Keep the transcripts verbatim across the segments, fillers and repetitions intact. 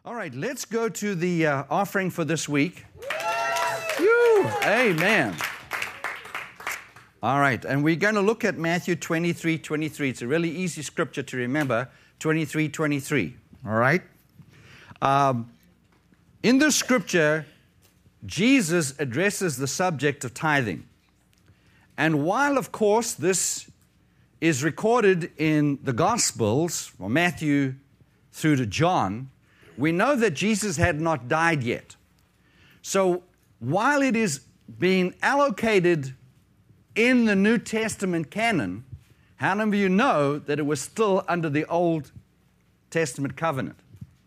All right, let's go to the uh, offering for this week. Woo! Amen. All right, and we're going to look at Matthew twenty-three twenty-three. It's a really easy scripture to remember, twenty-three twenty-three. All right? Um, in this scripture, Jesus addresses the subject of tithing. And while, of course, this is recorded in the Gospels, from Matthew through to John, we know that Jesus had not died yet. So while it is being allocated in the New Testament canon, how many of you know that it was still under the Old Testament covenant?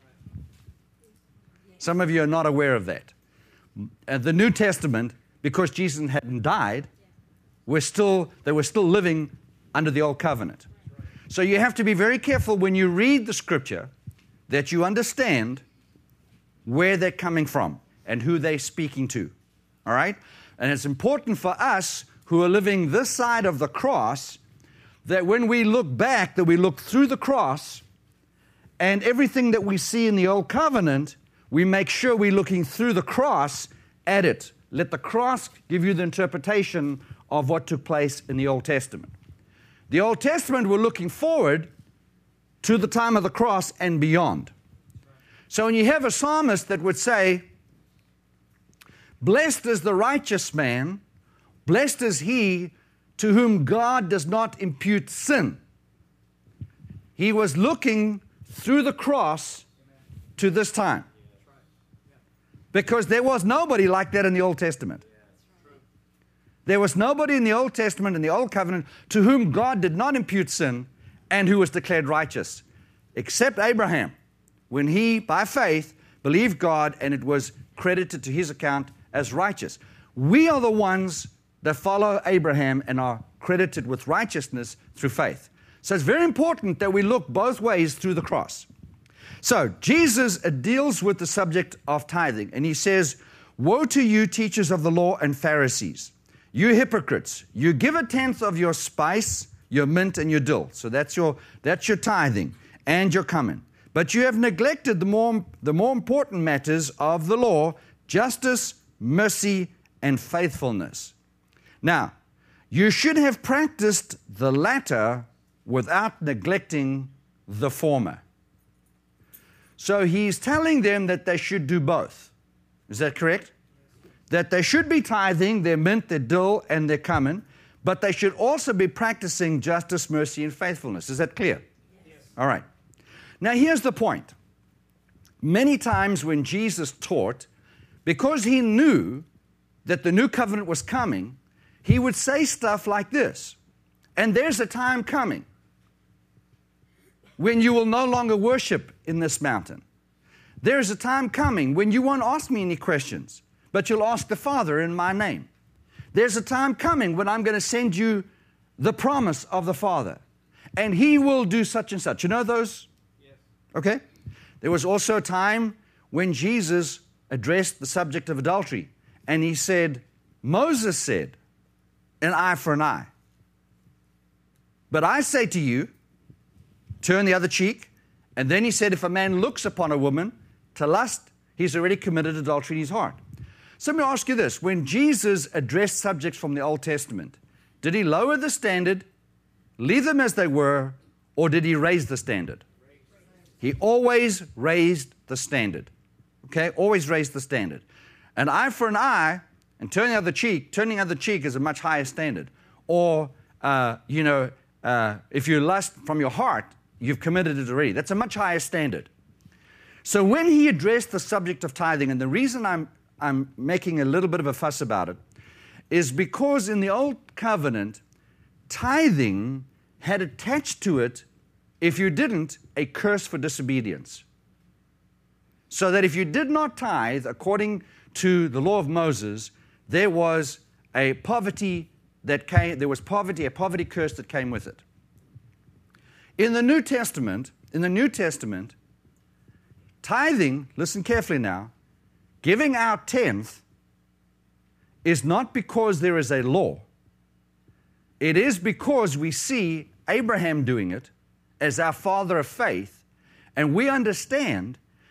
Some of you are not aware of that. Uh, the New Testament, because Jesus hadn't died, we're still, they were still living under the Old Covenant. So you have to be very careful when you read the Scripture that you understand where they're coming from and who they're speaking to. All right? And it's important for us who are living this side of the cross that when we look back, that we look through the cross and everything that we see in the Old Covenant, we make sure we're looking through the cross at it. Let the cross give you the interpretation of what took place in the Old Testament. The Old Testament, we're looking forward to the time of the cross and beyond. So when you have a psalmist that would say, "Blessed is the righteous man, blessed is he to whom God does not impute sin." He was looking through the cross to this time. Because there was nobody like that in the Old Testament. There was nobody in the Old Testament, in the Old Covenant, to whom God did not impute sin and who was declared righteous, except Abraham, when he, by faith, believed God and it was credited to his account as righteous. We are the ones that follow Abraham and are credited with righteousness through faith. So it's very important that we look both ways through the cross. So Jesus deals with the subject of tithing, and he says, "Woe to you, teachers of the law and Pharisees, you hypocrites! You give a tenth of your spice, your mint, and your dill." So that's your that's your tithing and your cumin. "But you have neglected the more the more important matters of the law, justice, mercy, and faithfulness. Now, you should have practiced the latter without neglecting the former." So he's telling them that they should do both. Is that correct? That they should be tithing their mint, their dill, and their cumin, but they should also be practicing justice, mercy, and faithfulness. Is that clear? Yes. All right. Now here's the point. Many times when Jesus taught, because he knew that the new covenant was coming, he would say stuff like this, "And there's a time coming when you will no longer worship in this mountain. There's a time coming when you won't ask me any questions, but you'll ask the Father in my name. There's a time coming when I'm going to send you the promise of the Father, and he will do such and such." You know those? Yes. Okay. There was also a time when Jesus addressed the subject of adultery, and he said, "Moses said, an eye for an eye. But I say to you, turn the other cheek." And then he said, if a man looks upon a woman to lust, he's already committed adultery in his heart. So let me ask you this. When Jesus addressed subjects from the Old Testament, did he lower the standard, leave them as they were, or did he raise the standard? He always raised the standard. Okay? Always raised the standard. An eye for an eye and turning the other cheek, turning the other cheek is a much higher standard. Or, uh, you know, uh, if you lust from your heart, you've committed it already. That's a much higher standard. So when he addressed the subject of tithing, and the reason I'm I'm making a little bit of a fuss about it, is because in the Old Covenant, tithing had attached to it, if you didn't, a curse for disobedience. So that if you did not tithe according to the law of Moses, there was a poverty that came, there was poverty, a poverty curse that came with it. In the New Testament, in the New Testament, tithing, listen carefully now, giving our tenth is not because there is a law. It is because we see Abraham doing it as our father of faith, and we understand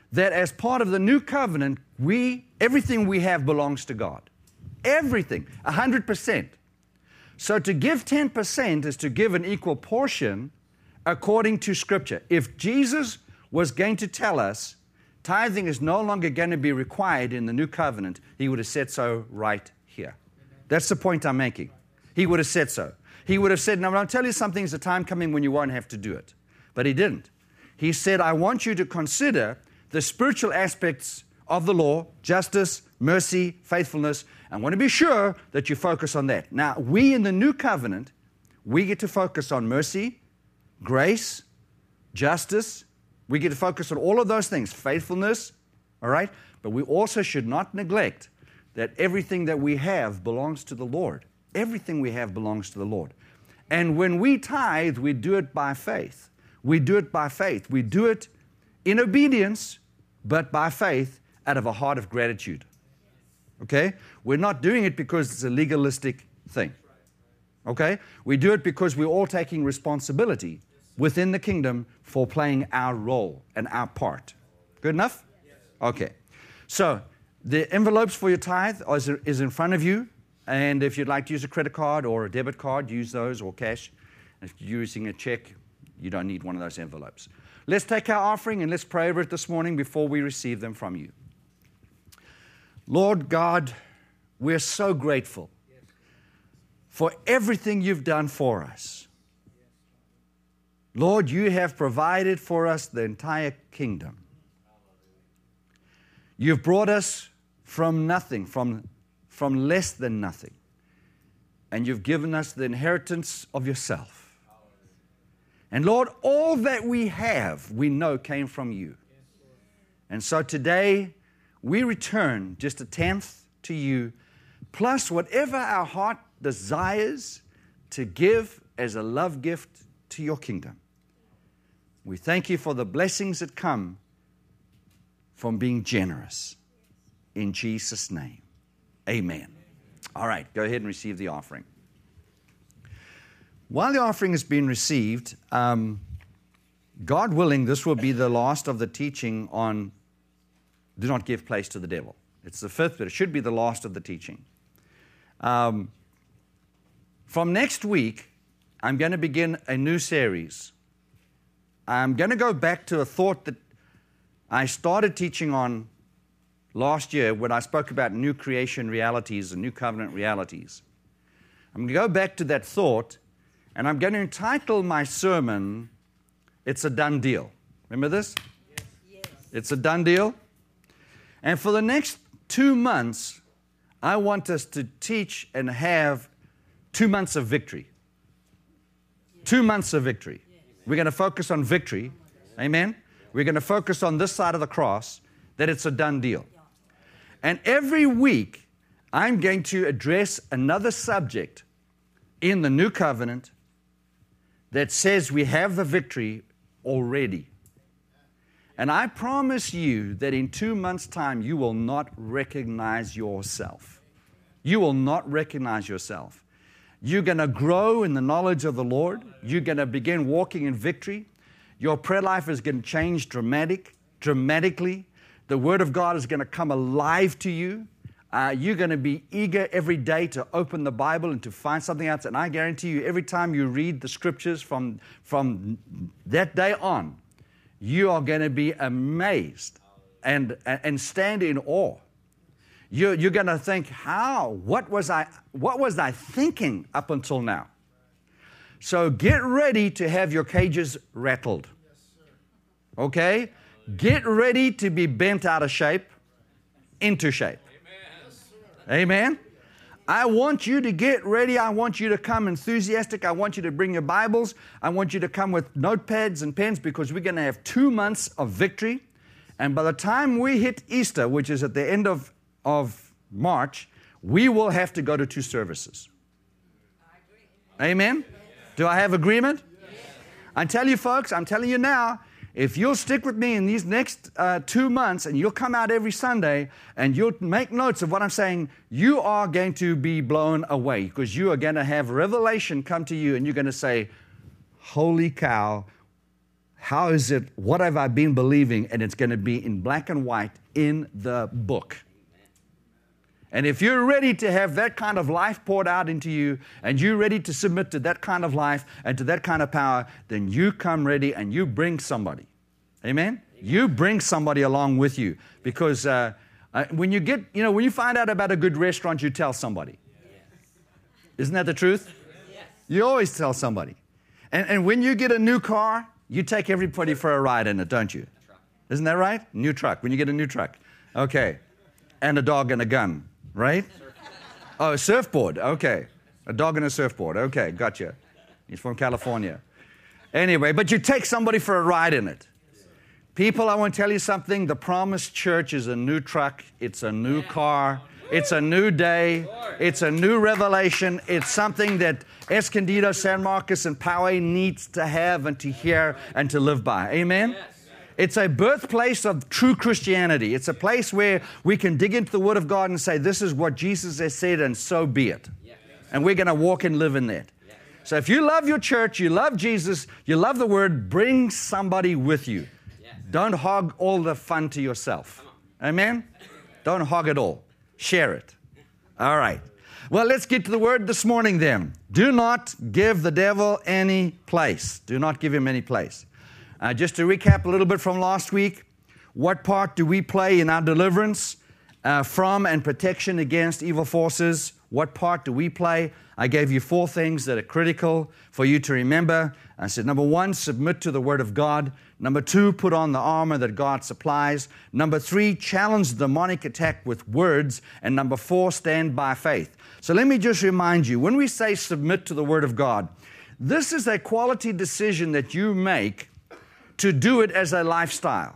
that as part of the new covenant, we everything we have belongs to God. Everything, one hundred percent. So to give ten percent is to give an equal portion according to Scripture. If Jesus was going to tell us tithing is no longer going to be required in the new covenant, He would have said so right here. That's the point I'm making. He would have said so. He would have said, now, I'll tell you something, there's a time coming when you won't have to do it. But He didn't. He said, I want you to consider the spiritual aspects of the law, justice, mercy, faithfulness. I want to be sure that you focus on that. Now, we in the new covenant, we get to focus on mercy, grace, justice. We get to focus on all of those things, faithfulness, all right? But we also should not neglect that everything that we have belongs to the Lord. Everything we have belongs to the Lord. And when we tithe, we do it by faith. We do it by faith. We do it in obedience, but by faith out of a heart of gratitude. Okay? We're not doing it because it's a legalistic thing. Okay? We do it because we're all taking responsibility within the kingdom for playing our role and our part. Good enough? Okay. So, the envelopes for your tithe is in front of you. And if you'd like to use a credit card or a debit card, use those, or cash. If you're using a check, you don't need one of those envelopes. Let's take our offering and let's pray over it this morning before we receive them from you. Lord God, we're so grateful for everything you've done for us. Lord, you have provided for us the entire kingdom. You've brought us from nothing, from, from less than nothing. And you've given us the inheritance of yourself. And Lord, all that we have, we know came from you. And so today, we return just a tenth to you, plus whatever our heart desires to give as a love gift to your kingdom. We thank you for the blessings that come from being generous. In Jesus' name, amen. All right, go ahead and receive the offering. While the offering is being received, um, God willing, this will be the last of the teaching on do not give place to the devil. It's the fifth, but it should be the last of the teaching. Um, from next week, I'm going to begin a new series. I'm going to go back to a thought that I started teaching on last year when I spoke about new creation realities and new covenant realities. I'm going to go back to that thought, and I'm going to entitle my sermon, It's a Done Deal. Remember this? Yes. Yes. It's a done deal. And for the next two months, I want us to teach and have two months of victory. Yes. Two months of victory. Yes. We're going to focus on victory. Amen? We're going to focus on this side of the cross, that it's a done deal. And every week, I'm going to address another subject in the new covenant that says we have the victory already. And I promise you that in two months' time, you will not recognize yourself. You will not recognize yourself. You're going to grow in the knowledge of the Lord. You're going to begin walking in victory. Your prayer life is going to change dramatic, dramatically. The Word of God is going to come alive to you. Uh, you're going to be eager every day to open the Bible and to find something else. And I guarantee you, every time you read the Scriptures from, from that day on, you are going to be amazed and, and stand in awe. You're, you're going to think, how? What was I, what was I thinking up until now? So get ready to have your cages rattled. Okay? Get ready to be bent out of shape into shape. Amen? I want you to get ready. I want you to come enthusiastic. I want you to bring your Bibles. I want you to come with notepads and pens because we're going to have two months of victory. And by the time we hit Easter, which is at the end of, of March, we will have to go to two services. Amen? Do I have agreement? Yes. I tell you folks, I'm telling you now, if you'll stick with me in these next uh, two months and you'll come out every Sunday and you'll make notes of what I'm saying, you are going to be blown away because you are going to have revelation come to you and you're going to say, holy cow, How is it, what have I been believing? And it's going to be in black and white in the book. And if you're ready to have that kind of life poured out into you, and you're ready to submit to that kind of life and to that kind of power, then you come ready and you bring somebody. Amen? You bring somebody along with you. Because uh, uh, when you get, you know, when you find out about a good restaurant, you tell somebody. Isn't that the truth? You always tell somebody. And, and when you get a new car, you take everybody for a ride in it, don't you? Isn't that right? New truck. When you get a new truck. Okay. And a dog and a gun, right? Oh, a surfboard. Okay. A dog and a surfboard. Okay, gotcha. He's from California. Anyway, but you take somebody for a ride in it. People, I want to tell you something. The Promised Church is a new truck. It's a new car. It's a new day. It's a new revelation. It's something that Escondido, San Marcos, and Poway needs to have and to hear and to live by. Amen? It's a birthplace of true Christianity. It's a place where we can dig into the Word of God and say, this is what Jesus has said, and so be it. And we're going to walk and live in that. So if you love your church, you love Jesus, you love the Word, bring somebody with you. Don't hog all the fun to yourself. Amen? Don't hog it all. Share it. All right. Well, let's get to the Word this morning then. Do not give the devil any place. Do not give him any place. Uh, just to recap a little bit from last week, what part do we play in our deliverance uh, from and protection against evil forces? What part do we play? I gave you four things that are critical for you to remember. I said, number one, submit to the Word of God. Number two, put on the armor that God supplies. Number three, challenge the demonic attack with words. And number four, stand by faith. So let me just remind you, when we say submit to the Word of God, this is a quality decision that you make to do it as a lifestyle.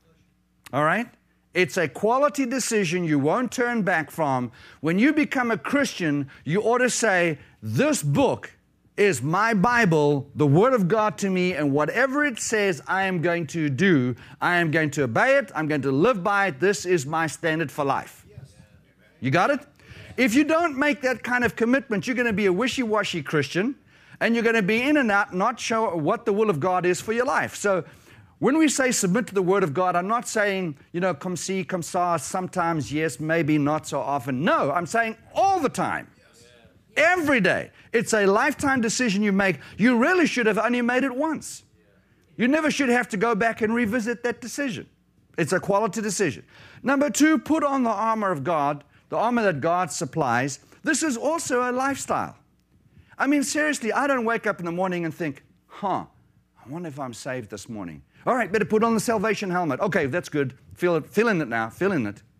All right? It's a quality decision you won't turn back from. When you become a Christian, you ought to say, this book is my Bible, the Word of God to me, and whatever it says I am going to do, I am going to obey it, I'm going to live by it, this is my standard for life. You got it? If you don't make that kind of commitment, you're going to be a wishy-washy Christian, and you're going to be in and out, not sure what the will of God is for your life. So when we say submit to the Word of God, I'm not saying, you know, come see, come saw, sometimes yes, maybe not so often. No, I'm saying all the time. Every day. It's a lifetime decision you make. You really should have only made it once. You never should have to go back and revisit that decision. It's a quality decision. Number two, put on the armor of God, the armor that God supplies. This is also a lifestyle. I mean, seriously, I don't wake up in the morning and think, huh, I wonder if I'm saved this morning. All right, better put on the salvation helmet. Okay, that's good. Feel it, feel in it now. Feel in it.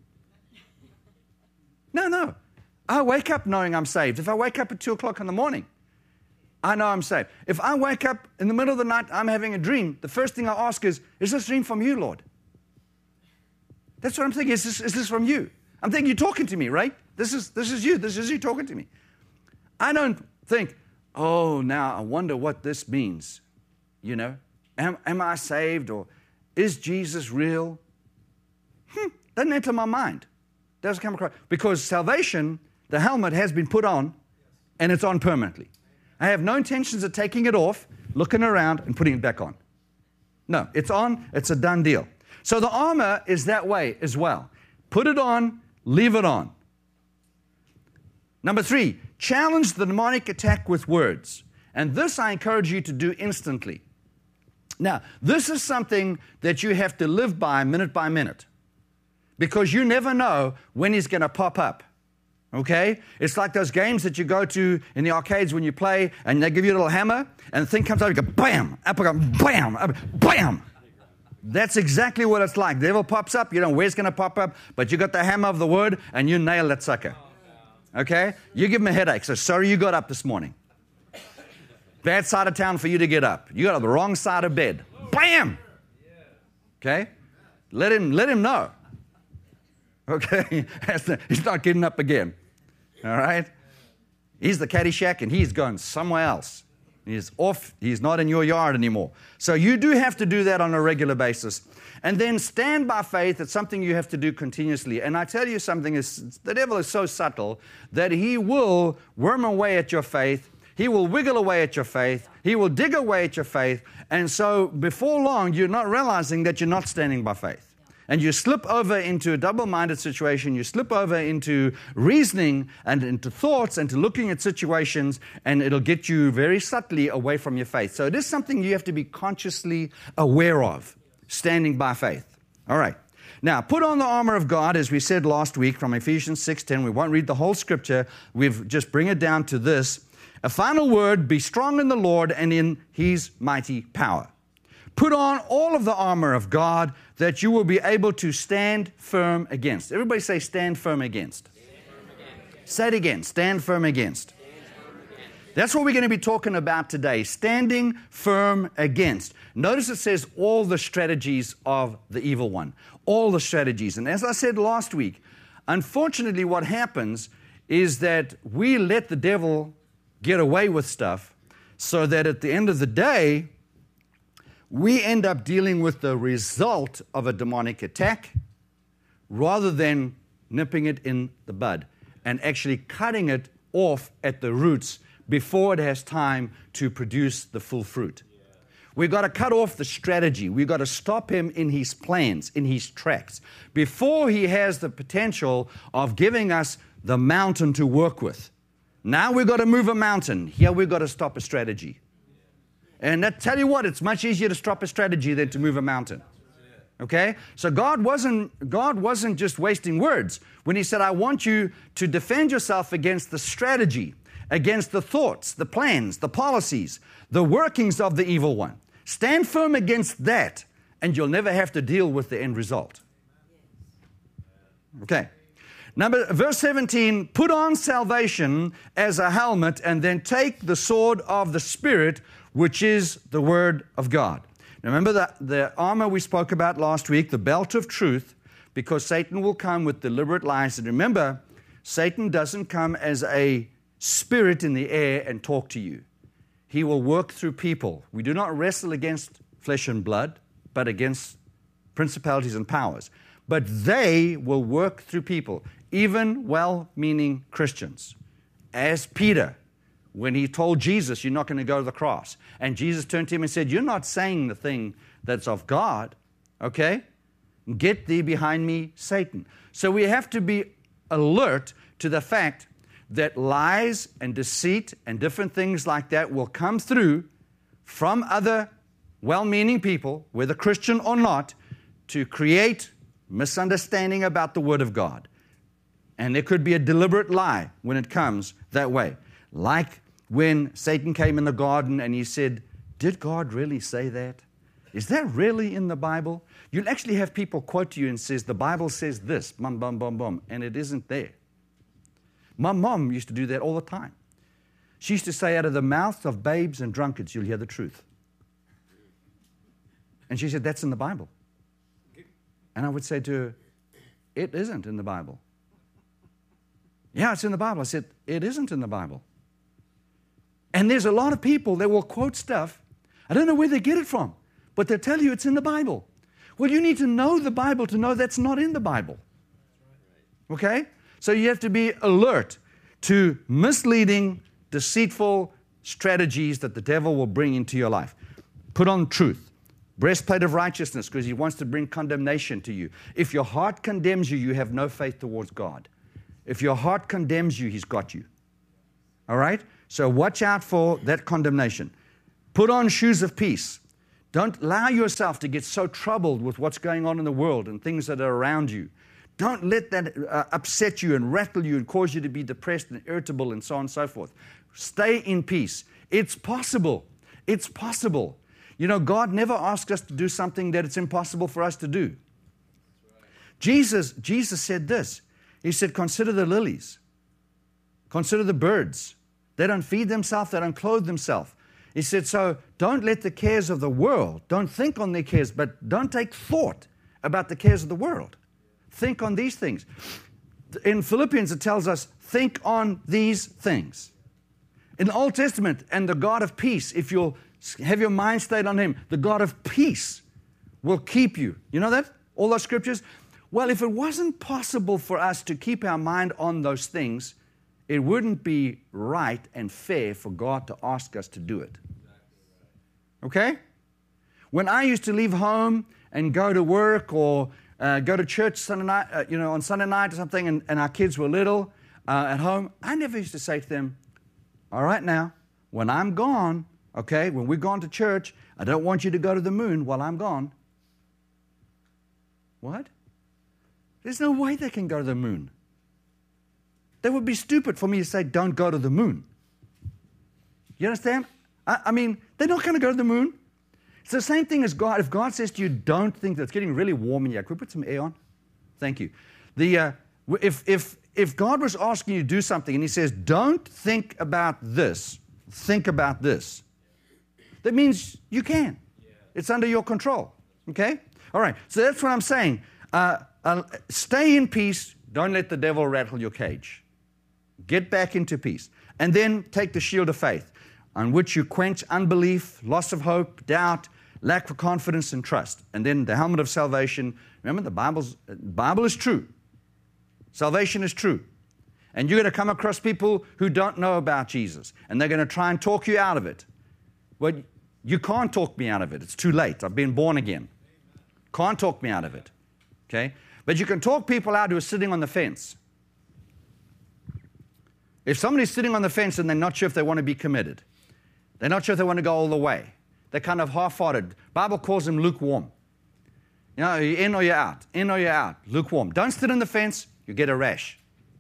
No, no. I wake up knowing I'm saved. If I wake up at two o'clock in the morning, I know I'm saved. If I wake up in the middle of the night, I'm having a dream, the first thing I ask is, is this dream from you, Lord? That's what I'm thinking. Is this, is this from you? I'm thinking you're talking to me, right? This is, this is you. This is you talking to me. I don't think, oh, now I wonder what this means. You know, am, am I saved, or is Jesus real? Hmm, doesn't enter my mind. Doesn't come across. Because salvation, the helmet has been put on, and it's on permanently. I have no intentions of taking it off, looking around, and putting it back on. No, it's on. It's a done deal. So the armor is that way as well. Put it on, leave it on. Number three, challenge the demonic attack with words. And this I encourage you to do instantly. Now, this is something that you have to live by minute by minute, because you never know when he's going to pop up. Okay? It's like those games that you go to in the arcades when you play, and they give you a little hammer, and the thing comes out, you go, bam, uppercut, bam, up, bam. That's exactly what it's like. The devil pops up, you don't know where it's going to pop up, but you got the hammer of the Word, and you nail that sucker. Okay? You give him a headache, so sorry you got up this morning. Bad side of town for you to get up. You got on the wrong side of bed. Bam! Okay? Let him, let him know. Okay? He's not getting up again. All right? He's the Caddyshack, and he's going somewhere else. He's off. He's not in your yard anymore. So you do have to do that on a regular basis. And then stand by faith. It's something you have to do continuously. And I tell you something, is the devil is so subtle that he will worm away at your faith He will wiggle away at your faith. He will dig away at your faith. And so before long, you're not realizing that you're not standing by faith. And you slip over into a double-minded situation. You slip over into reasoning and into thoughts and to looking at situations, and it'll get you very subtly away from your faith. So it is something you have to be consciously aware of, standing by faith. All right. Now, put on the armor of God, as we said last week from Ephesians six ten. We won't read the whole scripture. We've just bring it down to this. A final word, be strong in the Lord and in His mighty power. Put on all of the armor of God that you will be able to stand firm against. Everybody say, stand firm against. Stand firm against. Say it again, stand firm against. Stand firm against. That's what we're going to be talking about today, standing firm against. Notice it says all the strategies of the evil one, all the strategies. And as I said last week, unfortunately what happens is that we let the devil get away with stuff so that at the end of the day, we end up dealing with the result of a demonic attack rather than nipping it in the bud and actually cutting it off at the roots before it has time to produce the full fruit. Yeah. We've got to cut off the strategy. We've got to stop him in his plans, in his tracks, before he has the potential of giving us the mountain to work with. Now we've got to move a mountain. Here we've got to stop a strategy. And I tell you what, it's much easier to stop a strategy than to move a mountain. Okay? So God wasn't, God wasn't just wasting words when He said, I want you to defend yourself against the strategy, against the thoughts, the plans, the policies, the workings of the evil one. Stand firm against that, and you'll never have to deal with the end result. Okay. Number, verse seventeen, put on salvation as a helmet, and then take the sword of the Spirit, which is the Word of God. Now remember the, the armor we spoke about last week, the belt of truth, because Satan will come with deliberate lies. And remember, Satan doesn't come as a spirit in the air and talk to you. He will work through people. We do not wrestle against flesh and blood, but against principalities and powers. But they will work through people, even well-meaning Christians. As Peter, when he told Jesus, you're not going to go to the cross. And Jesus turned to him and said, you're not saying the thing that's of God, okay? Get thee behind me, Satan. So we have to be alert to the fact that lies and deceit and different things like that will come through from other well-meaning people, whether Christian or not, to create misunderstanding about the Word of God. And there could be a deliberate lie when it comes that way. Like when Satan came in the garden and he said, did God really say that? Is that really in the Bible? You'll actually have people quote you and says, the Bible says this, bum, bum, bum, bum, and it isn't there. My mom used to do that all the time. She used to say, out of the mouth of babes and drunkards, you'll hear the truth. And she said, that's in the Bible. And I would say to her, it isn't in the Bible. Yeah, it's in the Bible. I said, it isn't in the Bible. And there's a lot of people that will quote stuff. I don't know where they get it from, but they'll tell you it's in the Bible. Well, you need to know the Bible to know that's not in the Bible. Okay? So you have to be alert to misleading, deceitful strategies that the devil will bring into your life. Put on truth. Breastplate of righteousness, because he wants to bring condemnation to you. If your heart condemns you, you have no faith towards God. If your heart condemns you, he's got you. All right? So watch out for that condemnation. Put on shoes of peace. Don't allow yourself to get so troubled with what's going on in the world and things that are around you. Don't let that uh, upset you and rattle you and cause you to be depressed and irritable and so on and so forth. Stay in peace. It's possible. It's possible. You know, God never asks us to do something that it's impossible for us to do. Jesus, Jesus said this. He said, consider the lilies. Consider the birds. They don't feed themselves. They don't clothe themselves. He said, so don't let the cares of the world, don't think on their cares, but don't take thought about the cares of the world. Think on these things. In Philippians, it tells us, think on these things. In the Old Testament, and the God of peace, if you'll have your mind stayed on Him, the God of peace will keep you. You know that? All those scriptures? Well, if it wasn't possible for us to keep our mind on those things, it wouldn't be right and fair for God to ask us to do it. Okay? When I used to leave home and go to work or uh, go to church Sunday night, uh, you know, on Sunday night or something, and, and our kids were little uh, at home, I never used to say to them, all right now, when I'm gone, okay, when we're gone to church, I don't want you to go to the moon while I'm gone. What? There's no way they can go to the moon. That would be stupid for me to say, don't go to the moon. You understand? I, I mean, they're not going to go to the moon. It's the same thing as God. If God says to you, don't think that it's getting really warm in here. Could we put some air on? Thank you. The, uh, if, if, if God was asking you to do something and He says, don't think about this, think about this, that means you can. It's under your control. Okay? All right. So that's what I'm saying. Uh, uh, stay in peace. Don't let the devil rattle your cage. Get back into peace. And then take the shield of faith, on which you quench unbelief, loss of hope, doubt, lack of confidence and trust. And then the helmet of salvation. Remember, the Bible's, the Bible is true. Salvation is true. And you're going to come across people who don't know about Jesus, and they're going to try and talk you out of it. Well, you can't talk me out of it. It's too late. I've been born again. Can't talk me out of it. Okay? But you can talk people out who are sitting on the fence. If somebody's sitting on the fence and they're not sure if they want to be committed, they're not sure if they want to go all the way, they're kind of half-hearted. Bible calls them lukewarm. You know, you're in or you're out, in or you're out, lukewarm. Don't sit on the fence, you get a rash.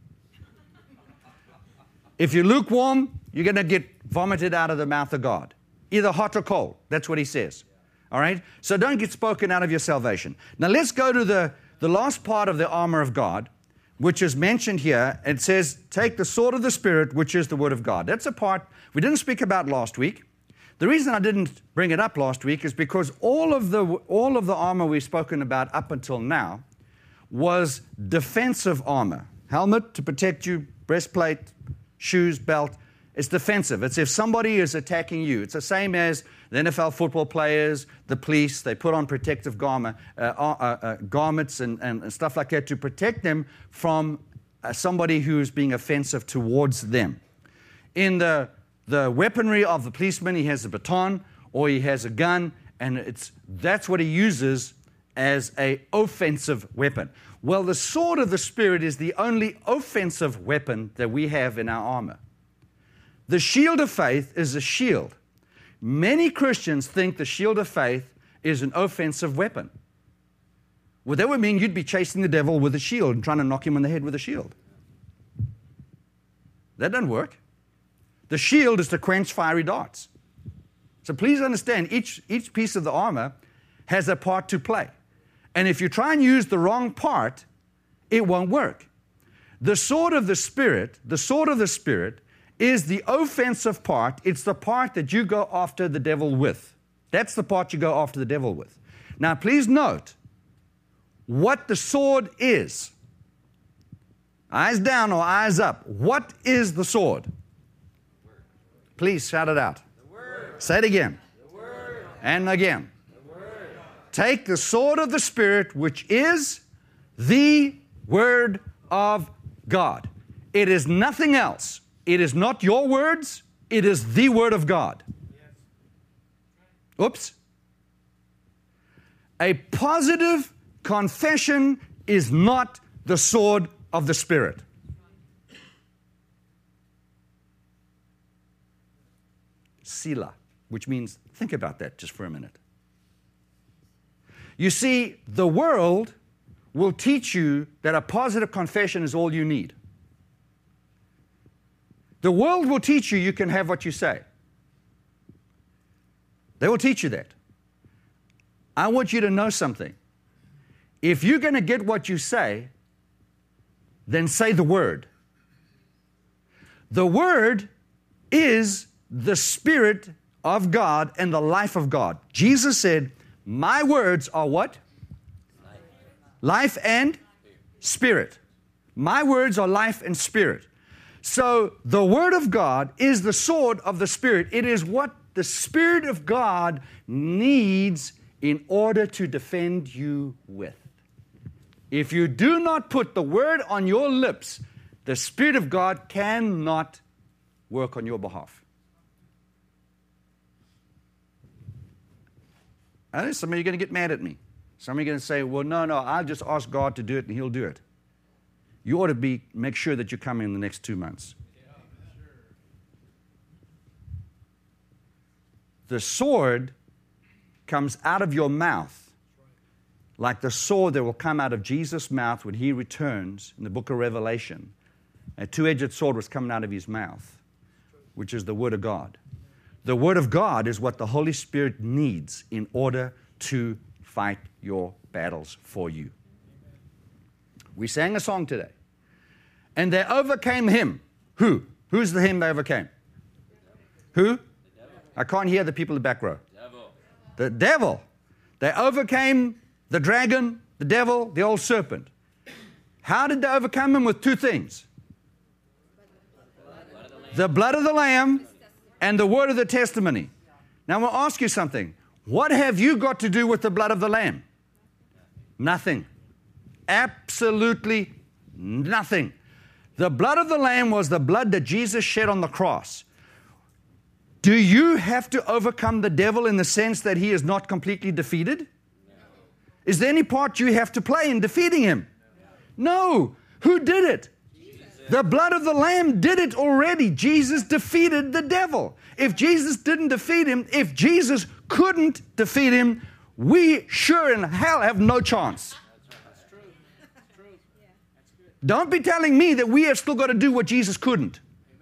If you're lukewarm, you're going to get vomited out of the mouth of God. Either hot or cold. That's what He says. All right? So don't get spoken out of your salvation. Now let's go to the, the last part of the armor of God, which is mentioned here. It says, take the sword of the Spirit, which is the Word of God. That's a part we didn't speak about last week. The reason I didn't bring it up last week is because all of the, all of the armor we've spoken about up until now was defensive armor. Helmet to protect you, breastplate, shoes, belt. It's defensive. It's if somebody is attacking you. It's the same as the N F L football players, the police. They put on protective garment, uh, uh, uh, garments and, and stuff like that to protect them from uh, somebody who's being offensive towards them. In the, the weaponry of the policeman, he has a baton or he has a gun, and it's that's what he uses as an offensive weapon. Well, the sword of the Spirit is the only offensive weapon that we have in our armor. The shield of faith is a shield. Many Christians think the shield of faith is an offensive weapon. Well, that would mean you'd be chasing the devil with a shield and trying to knock him on the head with a shield. That doesn't work. The shield is to quench fiery darts. So please understand, each, each piece of the armor has a part to play. And if you try and use the wrong part, it won't work. The sword of the Spirit, the sword of the Spirit, is the offensive part. It's the part that you go after the devil with. That's the part you go after the devil with. Now, please note what the sword is. Eyes down or eyes up. What is the sword? Please shout it out. The word. Say it again. The word. And again. The word. Take the sword of the Spirit, which is the Word of God. It is nothing else. It is not your words. It is the Word of God. Oops. A positive confession is not the sword of the Spirit. Selah, which means think about that just for a minute. You see, the world will teach you that a positive confession is all you need. The world will teach you you can have what you say. They will teach you that. I want you to know something. If you're going to get what you say, then say the Word. The Word is the Spirit of God and the life of God. Jesus said, my words are what? Life, life and spirit. My words are life and spirit. So the Word of God is the sword of the Spirit. It is what the Spirit of God needs in order to defend you with. If you do not put the Word on your lips the Spirit of God cannot work on your behalf. I know some of you are going to get mad at me. Some of you are going to say, well, no, no, I'll just ask God to do it and He'll do it. You ought to be make sure that you come in the next two months. The sword comes out of your mouth like the sword that will come out of Jesus' mouth when He returns in the book of Revelation. A two-edged sword was coming out of His mouth, which is the Word of God. The Word of God is what the Holy Spirit needs in order to fight your battles for you. We sang a song today. And they overcame him. Who? Who's the him they overcame? Who? I can't hear the people in the back row. Devil. The devil. They overcame the dragon, the devil, the old serpent. How did they overcome him? With two things. The blood of the Lamb and the word of the testimony. Now I'm going to ask you something. What have you got to do with the blood of the Lamb? Nothing. Absolutely nothing. The blood of the Lamb was the blood that Jesus shed on the cross. Do you have to overcome the devil in the sense that he is not completely defeated? Is there any part you have to play in defeating him? No. Who did it? The blood of the Lamb did it already. Jesus defeated the devil. If Jesus didn't defeat him, if Jesus couldn't defeat him, we sure in hell have no chance. That's true. That's true. That's good. Don't be telling me that we have still got to do what Jesus couldn't.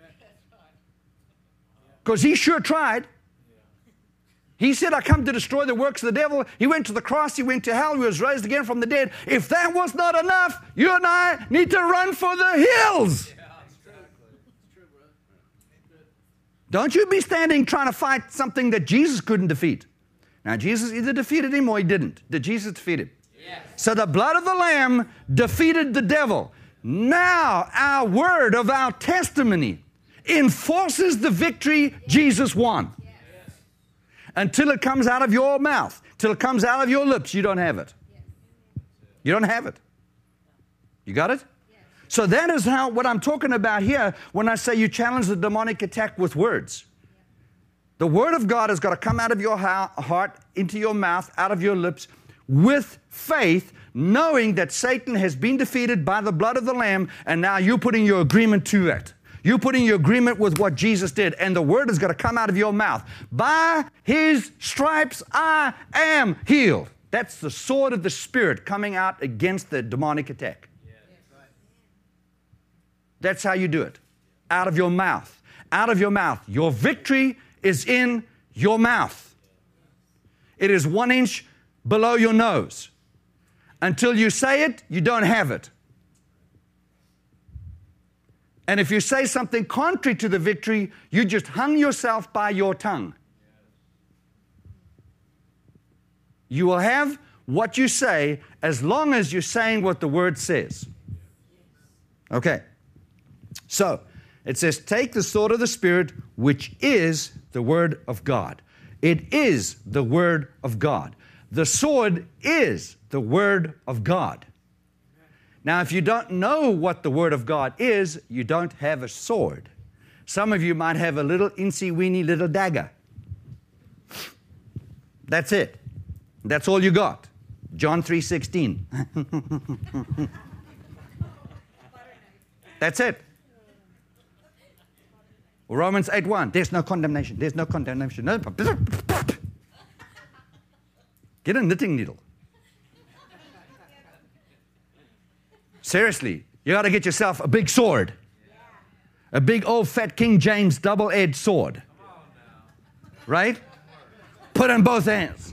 Because he sure tried. He said, I come to destroy the works of the devil. He went to the cross. He went to hell. He was raised again from the dead. If that was not enough, you and I need to run for the hills. Yeah, that's true. That's true, brother. Don't you be standing trying to fight something that Jesus couldn't defeat. Now, Jesus either defeated him or he didn't. Did Jesus defeat him? Yes. So the blood of the Lamb defeated the devil. Now, our word of our testimony enforces the victory Jesus won. Yes. Until it comes out of your mouth, till it comes out of your lips, you don't have it. You don't have it. You got it? So that is how what I'm talking about here when I say you challenge the demonic attack with words. The word of God has got to come out of your heart, into your mouth, out of your lips, with faith, knowing that Satan has been defeated by the blood of the Lamb, and now you're putting your agreement to that. You're putting your agreement with what Jesus did, and the word is going to come out of your mouth. By His stripes I am healed. That's the sword of the Spirit coming out against the demonic attack. Yeah, that's right. That's how you do it. Out of your mouth. Out of your mouth. Your victory is in your mouth. It is one inch below your nose. Until you say it, you don't have it. And if you say something contrary to the victory, you just hung yourself by your tongue. You will have what you say as long as you're saying what the Word says. Okay. So, it says, take the sword of the Spirit, which is the Word of God. It is the Word of God. The sword is the Word of God. Now, if you don't know what the Word of God is, you don't have a sword. Some of you might have a little incy-weeny little dagger. That's it. That's all you got. John three sixteen. That's it. Romans eight one. There's no condemnation. There's no condemnation. No. Get a knitting needle. Seriously, you got to get yourself a big sword. A big old fat King James double-edged sword. Right? Put in both hands.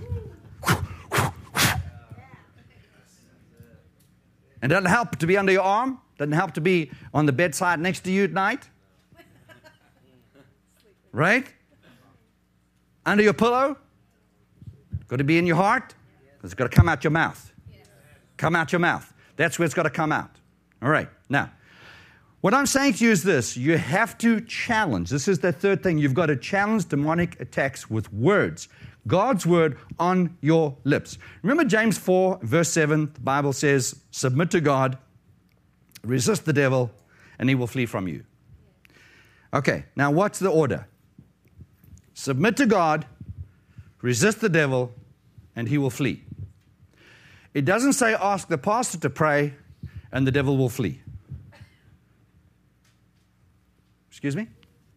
And doesn't help to be under your arm. Doesn't help to be on the bedside next to you at night. Right? Under your pillow. Got to be in your heart. It's got to come out your mouth. Come out your mouth. That's where it's got to come out. All right. Now, what I'm saying to you is this. You have to challenge. This is the third thing. You've got to challenge demonic attacks with words. God's word on your lips. Remember James four, verse seven, the Bible says, submit to God, resist the devil, and he will flee from you. Okay, now what's the order? Submit to God, resist the devil, and he will flee. It doesn't say ask the pastor to pray, and the devil will flee. Excuse me?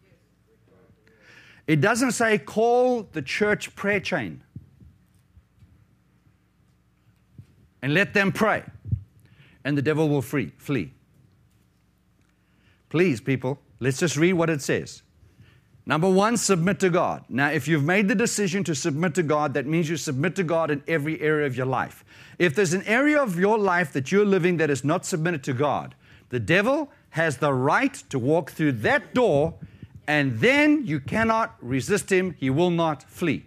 It doesn't say call the church prayer chain and let them pray, and the devil will free, flee. Please, people, let's just read what it says. Number one, submit to God. Now, if you've made the decision to submit to God, that means you submit to God in every area of your life. If there's an area of your life that you're living that is not submitted to God, the devil has the right to walk through that door, and then you cannot resist him. He will not flee.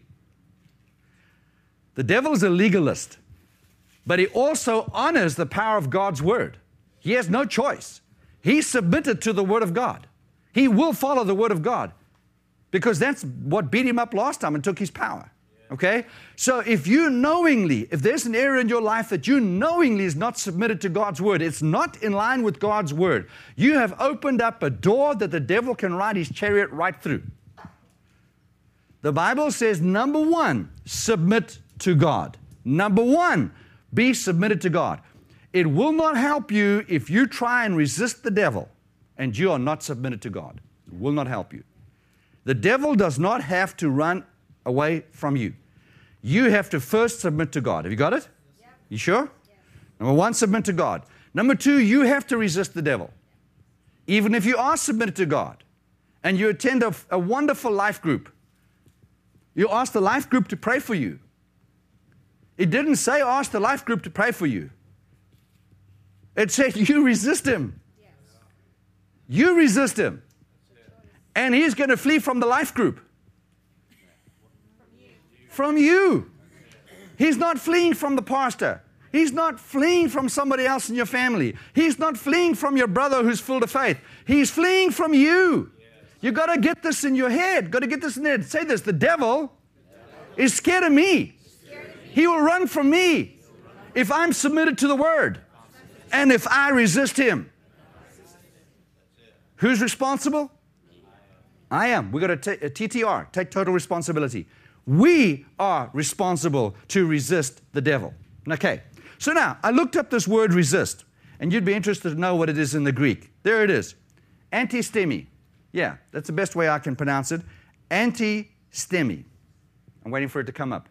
The devil is a legalist, but he also honors the power of God's word. He has no choice. He's submitted to the word of God. He will follow the word of God because that's what beat him up last time and took his power. Okay? So if you knowingly, if there's an area in your life that you knowingly is not submitted to God's word, it's not in line with God's word, you have opened up a door that the devil can ride his chariot right through. The Bible says, number one, submit to God. Number one, be submitted to God. It will not help you if you try and resist the devil and you are not submitted to God. It will not help you. The devil does not have to run away from you. You have to first submit to God. Have you got it? Yep. You sure? Yes. Number one, submit to God. Number two, you have to resist the devil. Even if you are submitted to God and you attend a, a wonderful life group, you ask the life group to pray for you. It didn't say ask the life group to pray for you. It said you resist him. Yes. You resist him. And he's going to flee from the life group. From you. He's not fleeing from the pastor. He's not fleeing from somebody else in your family. He's not fleeing from your brother who's full of faith. He's fleeing from you. You got to get this in your head. Got to get this in there. Say this, the devil is scared of me. He will run from me if I'm submitted to the word and if I resist him. Who's responsible? I am. We've got to take a T T R, take total responsibility. We are responsible to resist the devil. Okay, so now I looked up this word resist, and you'd be interested to know what it is in the Greek. There it is. Antistemi. Yeah, that's the best way I can pronounce it. Antistemi. I'm waiting for it to come up.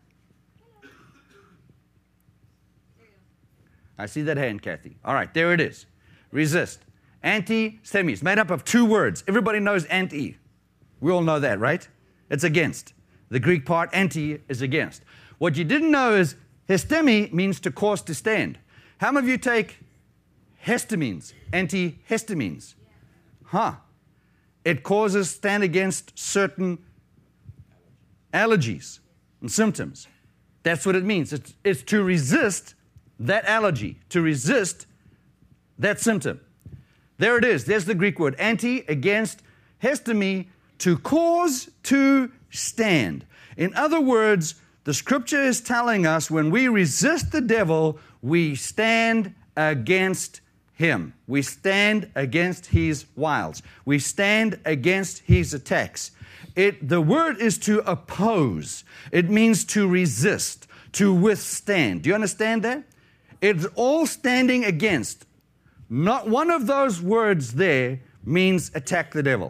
I see that hand, Kathy. All right, there it is. Resist. Antistemi. It's made up of two words. Everybody knows anti. We all know that, right? It's against. The Greek part, anti, is against. What you didn't know is histemi means to cause to stand. How many of you take histamines, antihistamines? Huh. It causes stand against certain allergies and symptoms. That's what it means. It's, it's to resist that allergy, to resist that symptom. There it is. There's the Greek word. Anti, against, histemi, to cause to stand. In other words, the scripture is telling us when we resist the devil, we stand against him. We stand against his wiles. We stand against his attacks. It, the word is to oppose. It means to resist, to withstand. Do you understand that? It's all standing against. Not one of those words there means attack the devil.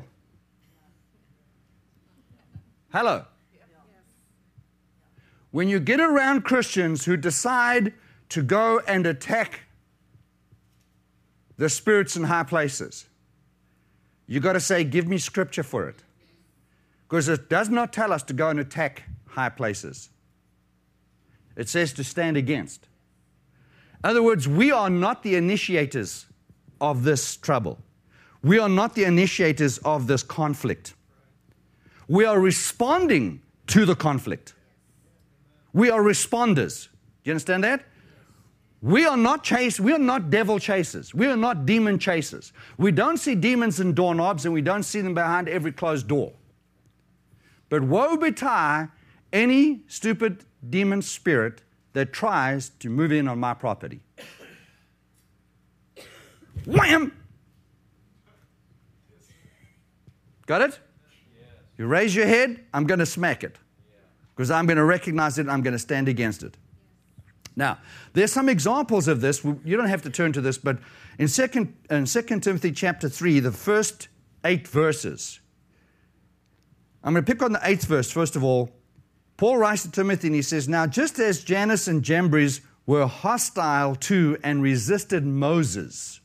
Hello. When you get around Christians who decide to go and attack the spirits in high places, you got to say, give me scripture for it. Because it does not tell us to go and attack high places. It says to stand against. In other words, we are not the initiators of this trouble. We are not the initiators of this conflict. We are responding to the conflict. We are responders. Do you understand that? We are not chase, we are not devil chasers. We are not demon chasers. We don't see demons in doorknobs and we don't see them behind every closed door. But woe betide any stupid demon spirit that tries to move in on my property. Wham! Got it? You raise your head, I'm going to smack it. Because I'm going to recognize it and I'm going to stand against it. Now, there's some examples of this. You don't have to turn to this, but in Second in Second Timothy chapter three, the first eight verses. I'm going to pick on the eighth verse, first of all. Paul writes to Timothy and he says, now just as Jannes and Jambres were hostile to and resisted Moses,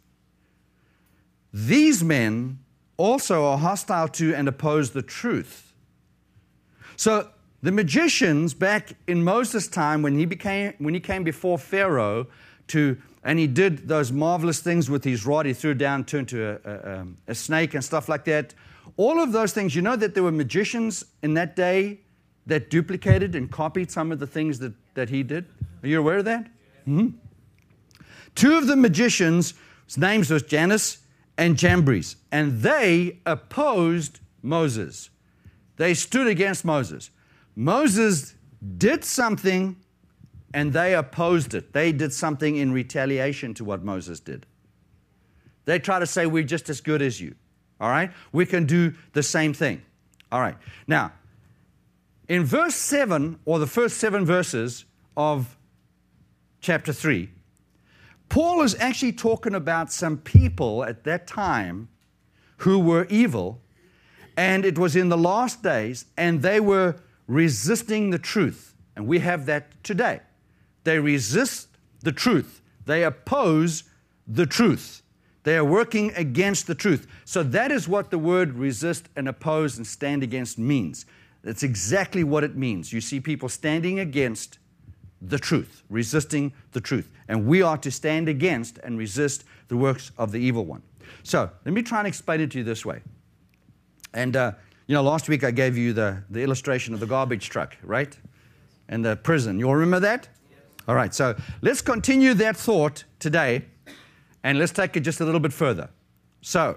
these men also are hostile to and oppose the truth. So the magicians back in Moses' time, when he became when he came before Pharaoh to and he did those marvelous things with his rod, he threw it down, turned to a, a, a snake and stuff like that. All of those things, you know that there were magicians in that day that duplicated and copied some of the things that, that he did? Are you aware of that? Mm-hmm. Two of the magicians' names was Jannes and Jambres, and they opposed Moses. They stood against Moses. Moses did something, and they opposed it. They did something in retaliation to what Moses did. They try to say, we're just as good as you. All right? We can do the same thing. All right. Now, in verse seven, or the first seven verses of chapter three, Paul is actually talking about some people at that time who were evil, and it was in the last days, and they were resisting the truth. And we have that today. They resist the truth. They oppose the truth. They are working against the truth. So that is what the word resist and oppose and stand against means. That's exactly what it means. You see people standing against the truth, resisting the truth. And we are to stand against and resist the works of the evil one. So let me try and explain it to you this way. And, uh, you know, last week I gave you the, the illustration of the garbage truck, right? And the prison. You all remember that? Yes. All right, so let's continue that thought today, and let's take it just a little bit further. So,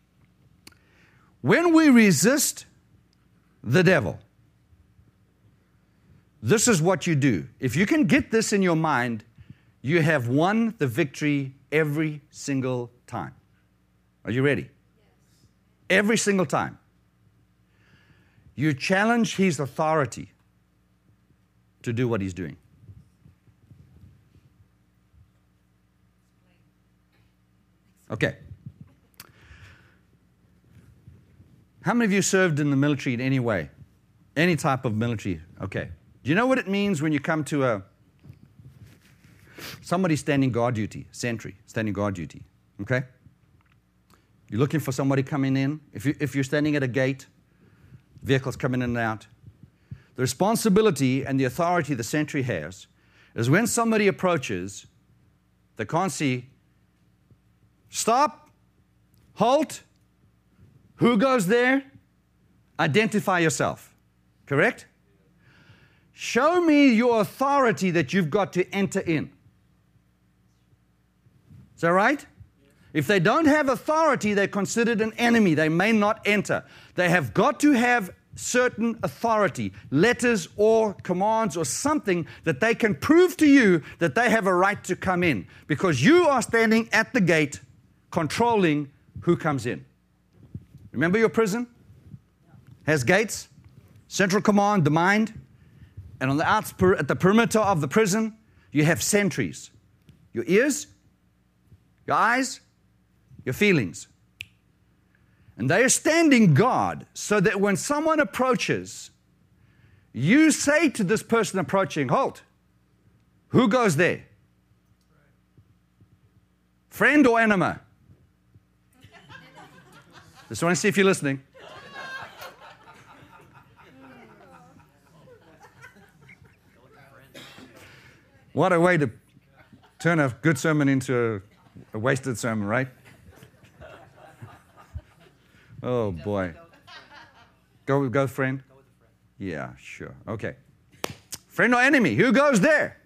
when we resist the devil, this is what you do. If you can get this in your mind, you have won the victory every single time. Are you ready? Yes. Every single time. You challenge his authority to do what he's doing. Okay. How many of you served in the military in any way? Any type of military? Okay. Do you know what it means when you come to a somebody standing guard duty, sentry, standing guard duty? Okay? You're looking for somebody coming in. If, you, if you're standing at a gate, vehicles coming in and out. The responsibility and the authority the sentry has is when somebody approaches, they can't see, stop, halt, who goes there? Identify yourself. Correct? Show me your authority that you've got to enter in. Is that right? If they don't have authority, they're considered an enemy. They may not enter. They have got to have certain authority, letters or commands or something that they can prove to you that they have a right to come in, because you are standing at the gate controlling who comes in. Remember your prison? Has gates, central command, the mind, and on the outs, at the perimeter of the prison, you have sentries. Your ears, your eyes, your feelings. And they are standing guard so that when someone approaches, you say to this person approaching, halt, who goes there? Friend or enemy? Just want to see if you're listening. What a way to turn a good sermon into a, a wasted sermon, right? Oh, boy. Go, go, friend? Yeah, sure. Okay. Friend or enemy? Who goes there?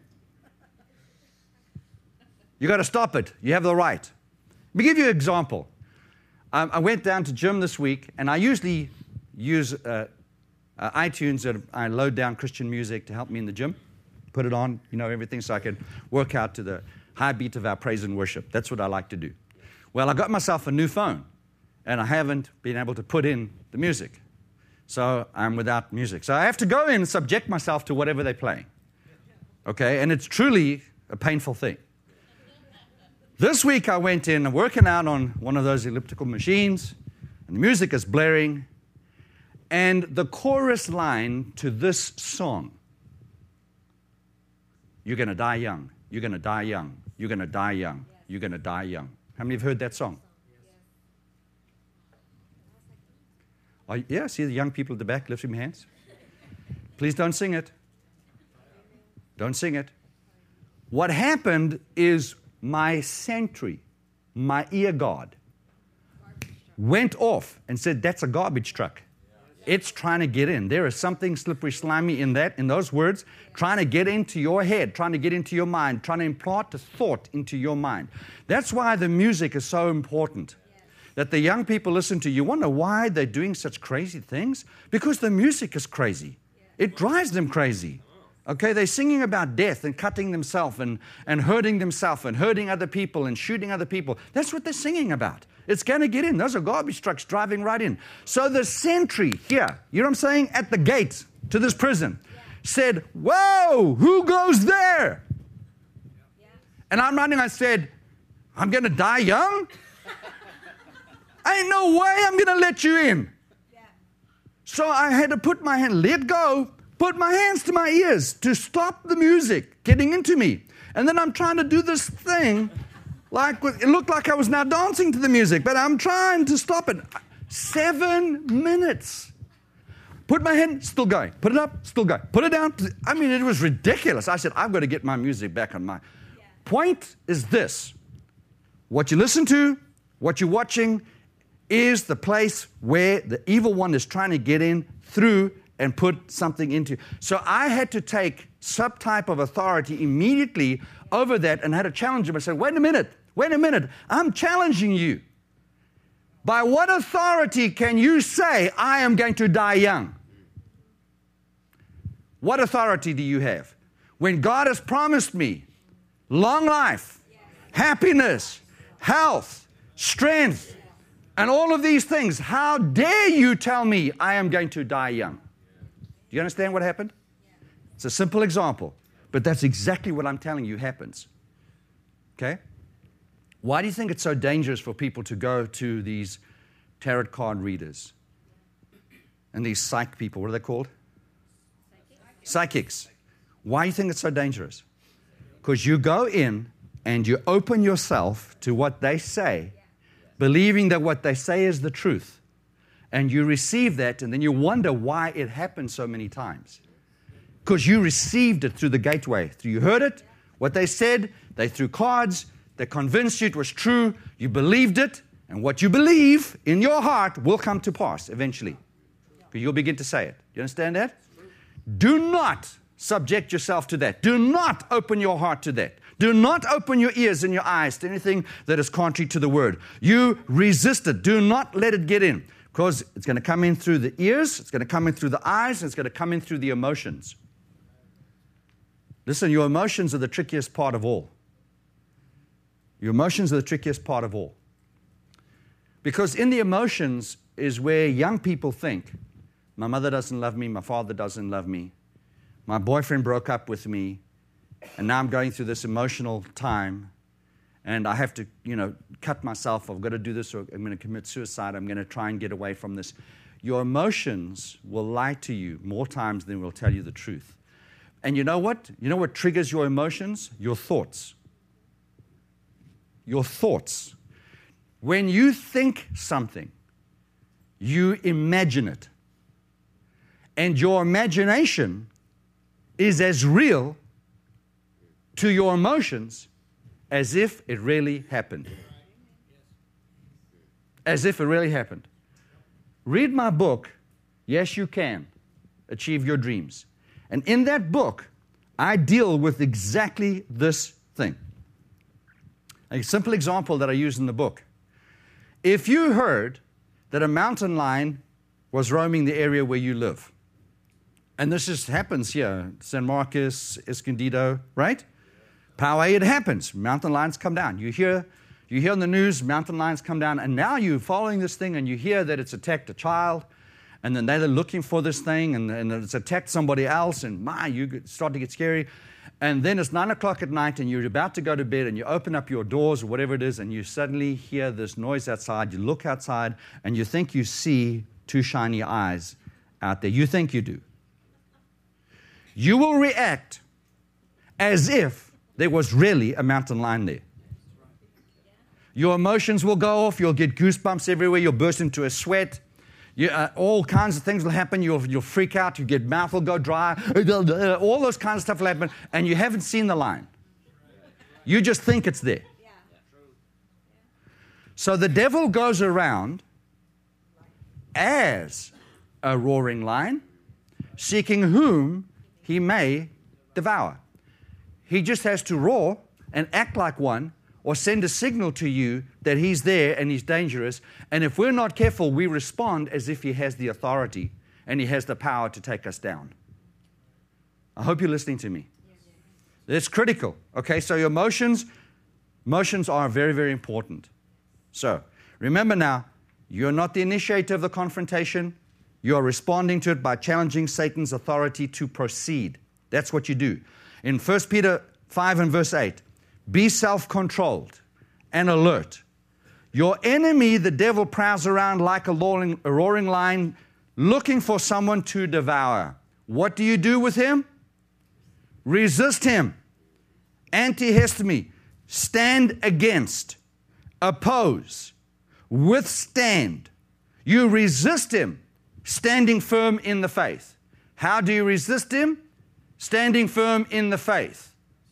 You got to stop it. You have the right. Let me give you an example. Um, I went down to gym this week, and I usually use uh, uh, iTunes. And I load down Christian music to help me in the gym. Put it on, you know, everything, so I can work out to the high beat of our praise and worship. That's what I like to do. Well, I got myself a new phone. and I haven't been able to put in the music. So I'm without music. So I have to go in and subject myself to whatever they're playing. Okay, and it's truly a painful thing. This week I went in working out on one of those elliptical machines, and the music is blaring, and the chorus line to this song, you're going to die young, you're going to die young, you're going to die young, you're going to die young. How many have heard that song? Oh, yeah, see the young people at the back lifting their hands? Please don't sing it. Don't sing it. What happened is my sentry, my ear guard, went off and said, that's a garbage truck. It's trying to get in. There is something slippery, slimy in that, in those words, trying to get into your head, trying to get into your mind, trying to implant a thought into your mind. That's why the music is so important. That the young people listen to. You wonder why they're doing such crazy things? Because the music is crazy. It drives them crazy. Okay, they're singing about death and cutting themselves and, and hurting themselves and hurting other people and shooting other people. That's what they're singing about. It's going to get in. Those are garbage trucks driving right in. So the sentry here, you know what I'm saying, at the gate to this prison, said, whoa, who goes there? And I'm running, I said, I'm going to die young? Ain't no way I'm going to let you in. So I had to put my hand, let go, put my hands to my ears to stop the music getting into me. And then I'm trying to do this thing, like it looked like I was now dancing to the music, but I'm trying to stop it. Seven minutes. Put my hand, still going. Put it up, still going. Put it down. I mean, it was ridiculous. I said, I've got to get my music back on my... Yeah. Point is this. What you listen to, what you're watching, is the place where the evil one is trying to get in through and put something into. So I had to take some type of authority immediately over that and had to challenge him. I said, wait a minute, wait a minute. I'm challenging you. By what authority can you say I am going to die young? What authority do you have? When God has promised me long life, happiness, health, strength, and all of these things, how dare you tell me I am going to die young? Do you understand what happened? It's a simple example, but that's exactly what I'm telling you happens. Okay? Why do you think it's so dangerous for people to go to these tarot card readers and these psych people? What are they called? Psychics. Why do you think it's so dangerous? Because you go in and you open yourself to what they say, believing that what they say is the truth. And you receive that, and then you wonder why it happened so many times. Because you received it through the gateway. You heard it, what they said, they threw cards, they convinced you it was true, you believed it, and what you believe in your heart will come to pass eventually. Because you'll begin to say it. You understand that? Do not subject yourself to that. Do not open your heart to that. Do not open your ears and your eyes to anything that is contrary to the word. You resist it. Do not let it get in. Because it's going to come in through the ears, it's going to come in through the eyes, and it's going to come in through the emotions. Listen, your emotions are the trickiest part of all. Your emotions are the trickiest part of all. Because in the emotions is where young people think, my mother doesn't love me, my father doesn't love me, my boyfriend broke up with me, and now I'm going through this emotional time, and I have to, you know, cut myself. I've got to do this, or I'm going to commit suicide. I'm going to try and get away from this. Your emotions will lie to you more times than will tell you the truth. And you know what? You know what triggers your emotions? Your thoughts. Your thoughts. When you think something, you imagine it. And your imagination is as real to your emotions as if it really happened. As if it really happened. Read my book, Yes, You Can Achieve Your Dreams. And in that book, I deal with exactly this thing. A simple example that I use in the book. If you heard that a mountain lion was roaming the area where you live, and this just happens here, San Marcos, Escondido, right? Poway, it happens. Mountain lions come down. You hear, You hear on the news, mountain lions come down, and now you're following this thing, and you hear that it's attacked a child, and then they're looking for this thing, and, and it's attacked somebody else, and my, you get, start to get scary. And then it's nine o'clock at night, and you're about to go to bed, and you open up your doors or whatever it is, and you suddenly hear this noise outside. You look outside, and you think you see two shiny eyes out there. You think you do. You will react as if there was really a mountain lion there. Your emotions will go off. You'll get goosebumps everywhere. You'll burst into a sweat. You, uh, all kinds of things will happen. You'll, you'll freak out. You get mouth will go dry. All those kinds of stuff will happen. And you haven't seen the lion. You just think it's there. So the devil goes around as a roaring lion, seeking whom he may devour. He just has to roar and act like one, or send a signal to you that he's there and he's dangerous. And if we're not careful, we respond as if he has the authority and he has the power to take us down. I hope you're listening to me. It's critical. Okay, so your emotions, emotions are very, very important. So remember now, you're not the initiator of the confrontation. You're responding to it by challenging Satan's authority to proceed. That's what you do. In First Peter five and verse eight, be self-controlled and alert. Your enemy, the devil, prowls around like a roaring, a roaring lion looking for someone to devour. What do you do with him? Resist him. Antihestemi. Stand against. Oppose. Withstand. You resist him, standing firm in the faith. How do you resist him? Standing firm in the faith.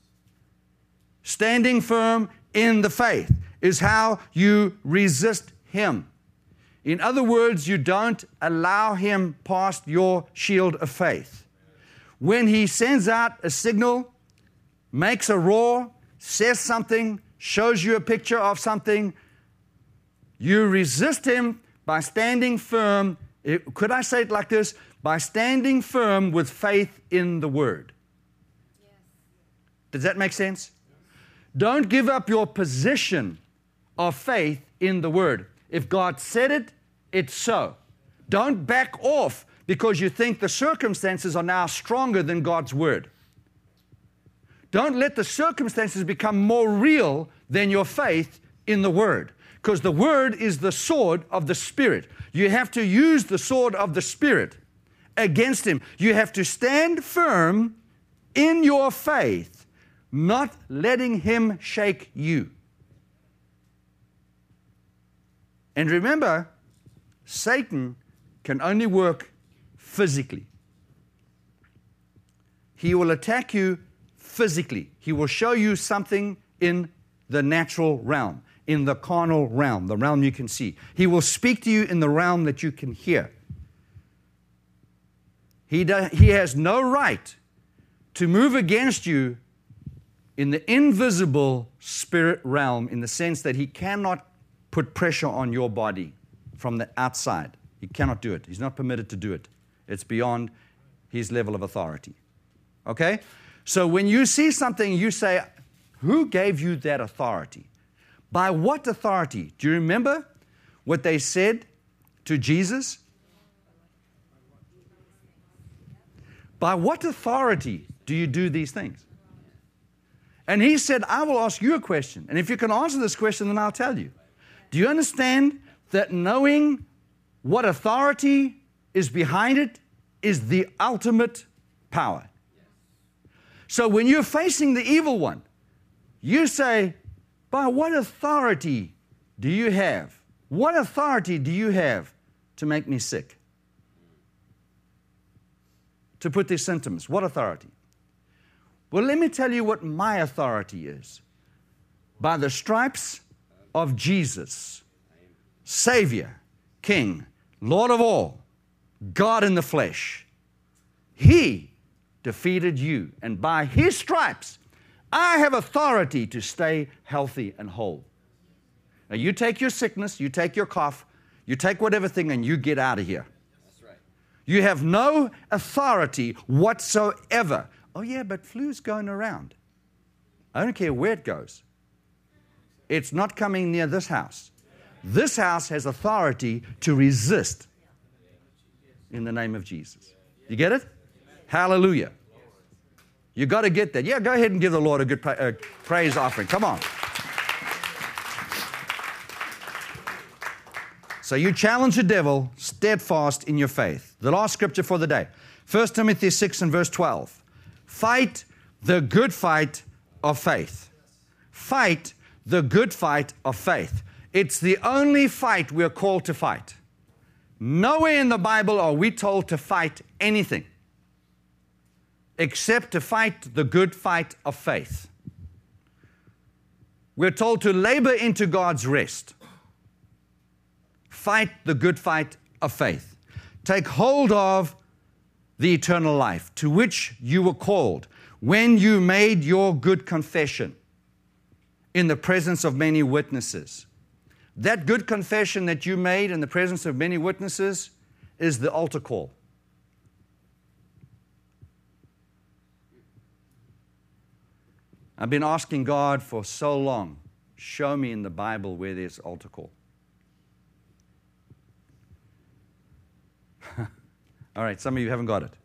Standing firm in the faith is how you resist him. In other words, you don't allow him past your shield of faith. When he sends out a signal, makes a roar, says something, shows you a picture of something, you resist him by standing firm. Could I say it like this? By standing firm with faith in the Word. Yes. Does that make sense? Don't give up your position of faith in the Word. If God said it, it's so. Don't back off because you think the circumstances are now stronger than God's Word. Don't let the circumstances become more real than your faith in the Word, because the Word is the sword of the Spirit. You have to use the sword of the Spirit against him. You have to stand firm in your faith, not letting him shake you. And remember, Satan can only work physically. He will attack you physically. He will show you something in the natural realm, in the carnal realm, the realm you can see. He will speak to you in the realm that you can hear. He, do, he has no right to move against you in the invisible spirit realm, in the sense that he cannot put pressure on your body from the outside. He cannot do it. He's not permitted to do it. It's beyond his level of authority. Okay? So when you see something, you say, who gave you that authority? By what authority? Do you remember what they said to Jesus? By what authority do you do these things? And he said, I will ask you a question. And if you can answer this question, then I'll tell you. Do you understand that knowing what authority is behind it is the ultimate power? So when you're facing the evil one, you say, by what authority do you have? What authority do you have to make me sick? To put these symptoms, what authority? Well, let me tell you what my authority is. By the stripes of Jesus, Savior, King, Lord of all, God in the flesh, He defeated you. And by His stripes, I have authority to stay healthy and whole. Now, you take your sickness, you take your cough, you take whatever thing, and you get out of here. That's right. You have no authority whatsoever. Oh, yeah, but flu's going around. I don't care where it goes. it's not coming near this house. This house has authority to resist in the name of Jesus. You get it? Hallelujah. You got to get that. Yeah, go ahead and give the Lord a good pra- uh, praise offering. Come on. So you challenge the devil, steadfast in your faith. The last scripture for the day. First Timothy six and verse twelve. Fight the good fight of faith. Fight the good fight of faith. It's the only fight we're called to fight. Nowhere in the Bible are we told to fight anything except to fight the good fight of faith. We're told to labor into God's rest. Fight the good fight of faith. Take hold of the eternal life to which you were called when you made your good confession in the presence of many witnesses. That good confession that you made in the presence of many witnesses is the altar call. I've been asking God for so long, show me in the Bible where there's altar call. All right, some of you haven't got it.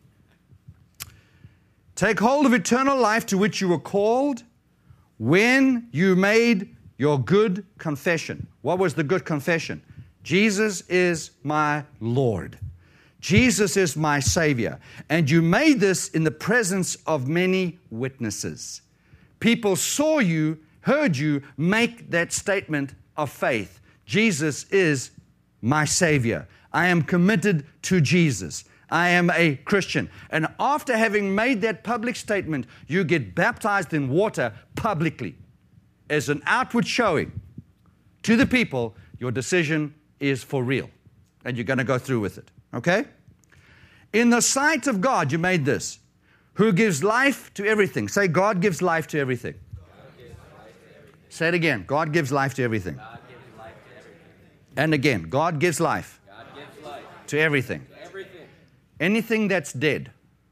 Take hold of eternal life to which you were called when you made your good confession. What was the good confession? Jesus is my Lord. Jesus is my Savior. And you made this in the presence of many witnesses. People saw you, heard you make that statement of faith. Jesus is my Savior. I am committed to Jesus. I am a Christian. And after having made that public statement, you get baptized in water publicly as an outward showing to the people your decision is for real. And you're going to go through with it. Okay? In the sight of God, you made this. Who gives life to everything. Say, God gives life to everything. Gives life to everything. Say it again. God gives life to everything. God gives life to everything. And again, God gives life, God gives life to everything. to everything. Anything that's dead.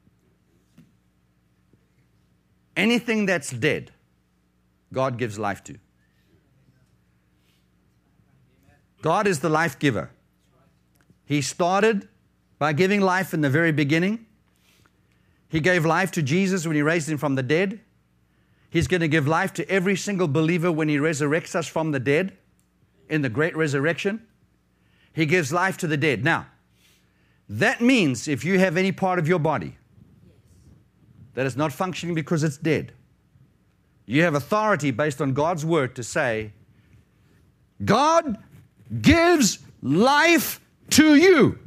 Anything that's dead, God gives life to. God is the life giver. He started by giving life in the very beginning. He gave life to Jesus when He raised Him from the dead. He's going to give life to every single believer when He resurrects us from the dead in the great resurrection. He gives life to the dead. Now, that means if you have any part of your body that is not functioning because it's dead, you have authority based on God's word to say, God gives life to you.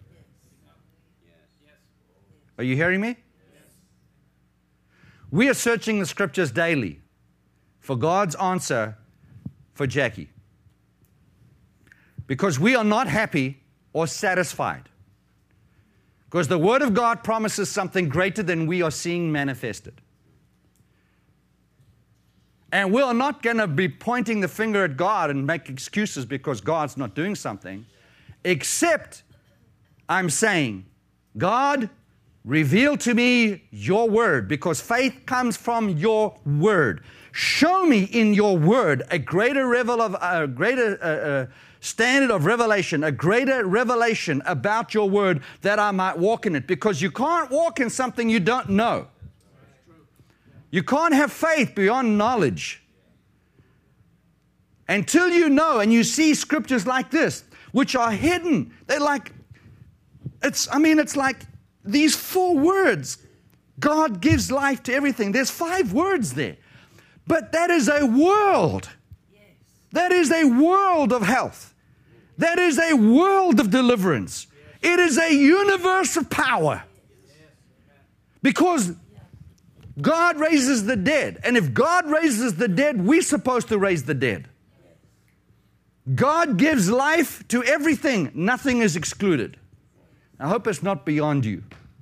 Are you hearing me? We are searching the scriptures daily for God's answer for Jackie. Because we are not happy or satisfied. Because the Word of God promises something greater than we are seeing manifested. And we are not going to be pointing the finger at God and make excuses because God's not doing something. Except I'm saying, God, reveal to me your word, because faith comes from your word. Show me in your word a greater revel of a greater uh, uh, standard of revelation, a greater revelation about your word that I might walk in it. Because you can't walk in something you don't know. You can't have faith beyond knowledge until you know and you see scriptures like this, which are hidden. They're like, it's. I mean, it's like these four words. God gives life to everything. There's five words there. But that is a world. That is a world of health. That is a world of deliverance. It is a universe of power. Because God raises the dead. And if God raises the dead, we're supposed to raise the dead. God gives life to everything. Nothing is excluded. I hope it's not beyond you.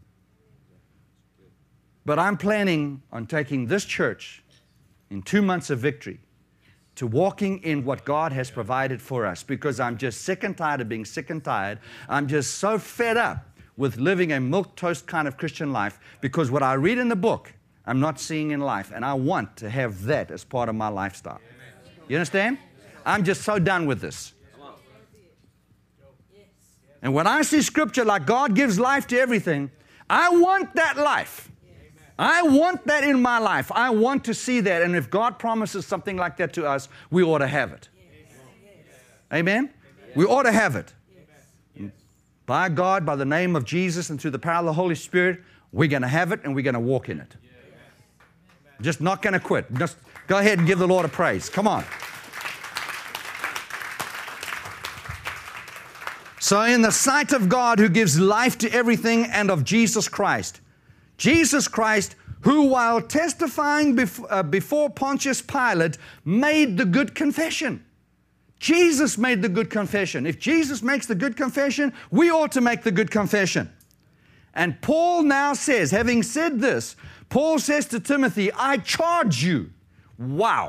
But I'm planning on taking this church in two months of victory to walking in what God has provided for us, because I'm just sick and tired of being sick and tired. I'm just so fed up with living a milquetoast kind of Christian life, because what I read in the book, I'm not seeing in life, and I want to have that as part of my lifestyle. You understand? I'm just so done with this. And when I see scripture like God gives life to everything, I want that life. I want that in my life. I want to see that. And if God promises something like that to us, we ought to have it. Amen? We ought to have it. By God, by the name of Jesus, and through the power of the Holy Spirit, we're going to have it and we're going to walk in it. Just not going to quit. Just go ahead and give the Lord a praise. Come on. So in the sight of God who gives life to everything and of Jesus Christ, Jesus Christ, who while testifying bef- uh, before Pontius Pilate made the good confession. Jesus made the good confession. If Jesus makes the good confession, we ought to make the good confession. And Paul now says, having said this, Paul says to Timothy, I charge you. Wow.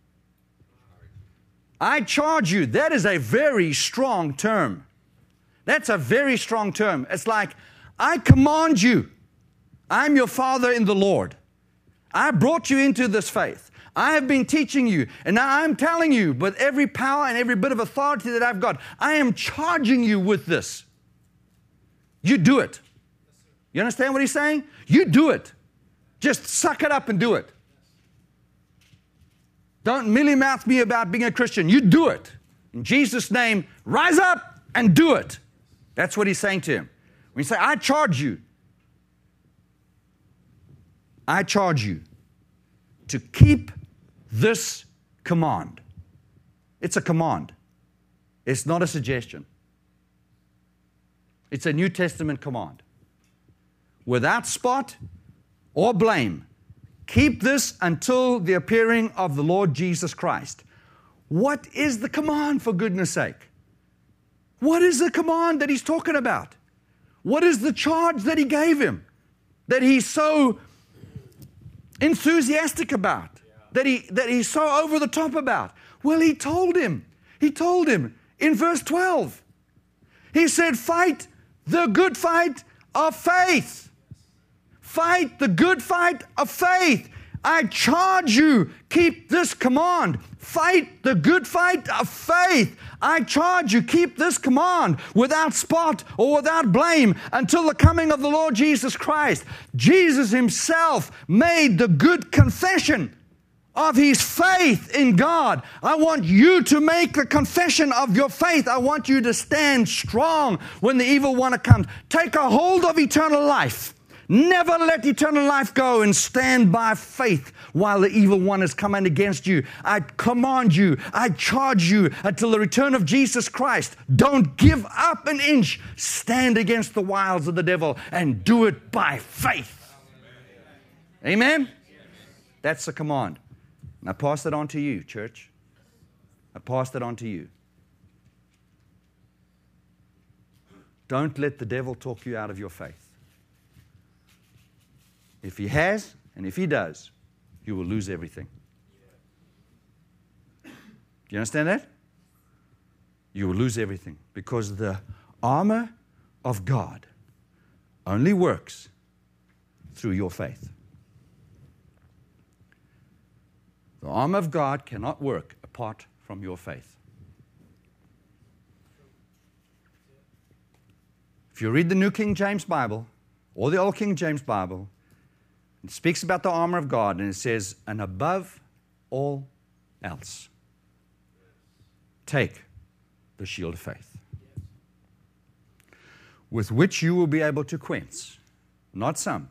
I charge you. That is a very strong term. That's a very strong term. It's like, I command you. I'm your father in the Lord. I brought you into this faith. I have been teaching you, and now I'm telling you, with every power and every bit of authority that I've got, I am charging you with this. You do it. You understand what he's saying? You do it. Just suck it up and do it. Don't mealy-mouth me about being a Christian. You do it. In Jesus' name, rise up and do it. That's what he's saying to him. When you say, I charge you, I charge you to keep this command. It's a command. It's not a suggestion. It's a New Testament command. Without spot or blame, keep this until the appearing of the Lord Jesus Christ. What is the command, for goodness sake? What is the command that he's talking about? What is the charge that he gave him that he's so enthusiastic about, that he that he's so over the top about? Well, he told him. He told him in verse twelve. He said, fight the good fight of faith. Fight the good fight of faith. I charge you, keep this command. Fight the good fight of faith. I charge you, keep this command without spot or without blame until the coming of the Lord Jesus Christ. Jesus himself made the good confession of his faith in God. I want you to make the confession of your faith. I want you to stand strong when the evil one comes. Take a hold of eternal life. Never let eternal life go, and stand by faith while the evil one is coming against you. I command you, I charge you until the return of Jesus Christ. Don't give up an inch. Stand against the wiles of the devil and do it by faith. Amen? That's the command. And I pass it on to you, church. I pass it on to you. Don't let the devil talk you out of your faith. If he has, and if he does, you will lose everything. Do you understand that? You will lose everything, because the armor of God only works through your faith. The armor of God cannot work apart from your faith. If you read the New King James Bible or the Old King James Bible, it speaks about the armor of God, and it says, and above all else, take the shield of faith, with which you will be able to quench, not some,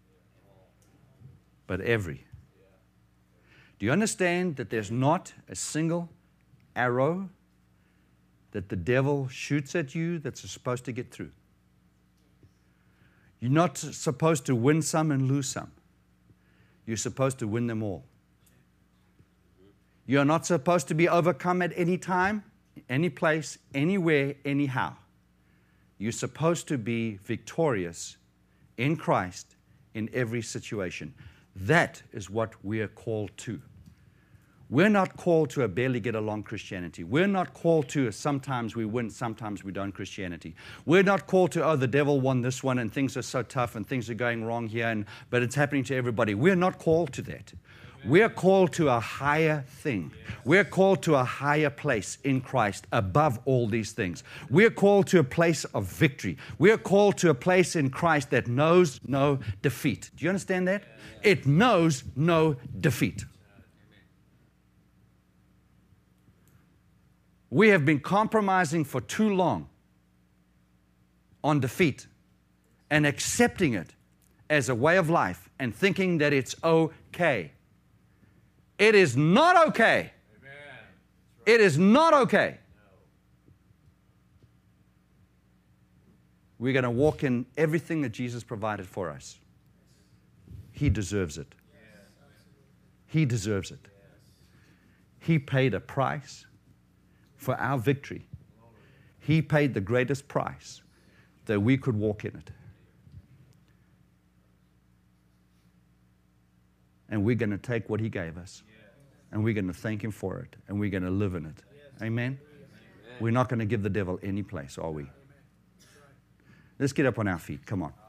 but every. Do you understand that there's not a single arrow that the devil shoots at you that's supposed to get through? You're not supposed to win some and lose some. You're supposed to win them all. You're not supposed to be overcome at any time, any place, anywhere, anyhow. You're supposed to be victorious in Christ in every situation. That is what we are called to. We're not called to a barely get along Christianity. We're not called to a sometimes we win, sometimes we don't Christianity. We're not called to, oh, the devil won this one and things are so tough and things are going wrong here, and, but it's happening to everybody. We're not called to that. We're called to a higher thing. We're called to a higher place in Christ above all these things. We're called to a place of victory. We're called to a place in Christ that knows no defeat. Do you understand that? It knows no defeat. We have been compromising for too long on defeat and accepting it as a way of life and thinking that it's okay. It is not okay. Amen. It is not okay. No. We're going to walk in everything that Jesus provided for us. He deserves it. Yes. He deserves it. Yes. He paid a price for our victory. He paid the greatest price that we could walk in it. And we're going to take what He gave us. And we're going to thank Him for it. And we're going to live in it. Amen? Amen? We're not going to give the devil any place, are we? Let's get up on our feet. Come on.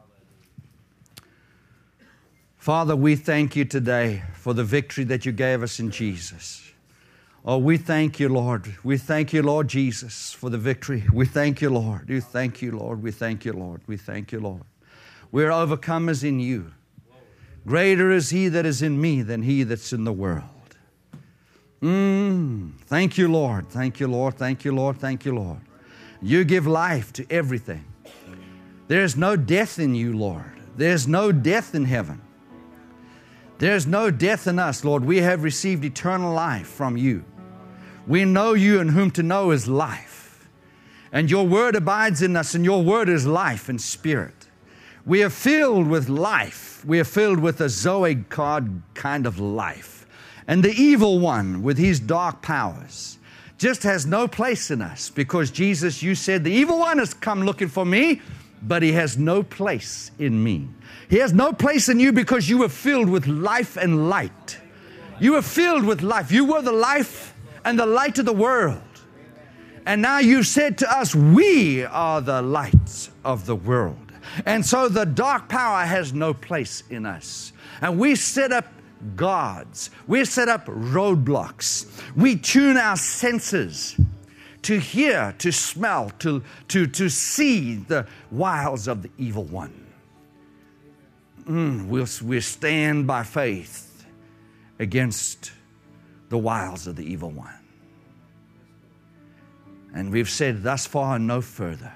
Father, we thank You today for the victory that You gave us in Jesus. Oh, we thank You, Lord. We thank You, Lord Jesus, for the victory. We thank You, Lord. We thank You, Lord. We thank You, Lord. We thank You, Lord. We're overcomers in You. Greater is He that is in me than he that's in the world. Mm, thank You, Lord. Thank You, Lord. Thank You, Lord. Thank You, Lord. You give life to everything. There's no death in You, Lord. There's no death in heaven. There's no death in us, Lord. We have received eternal life from You. We know You, and whom to know is life. And Your word abides in us, and Your word is life and spirit. We are filled with life. We are filled with a Zoe God kind of life. And the evil one with his dark powers just has no place in us, because Jesus, You said, the evil one has come looking for me, but he has no place in me. He has no place in you because you were filled with life and light. You were filled with life. You were the life and the light of the world. And now You've said to us, we are the lights of the world. And so the dark power has no place in us. And we set up guards. We set up roadblocks. We tune our senses to hear, to smell, to, to, to see the wiles of the evil one. Mm, we'll, we'll stand by faith against the wiles of the evil one. And we've said, thus far and no further.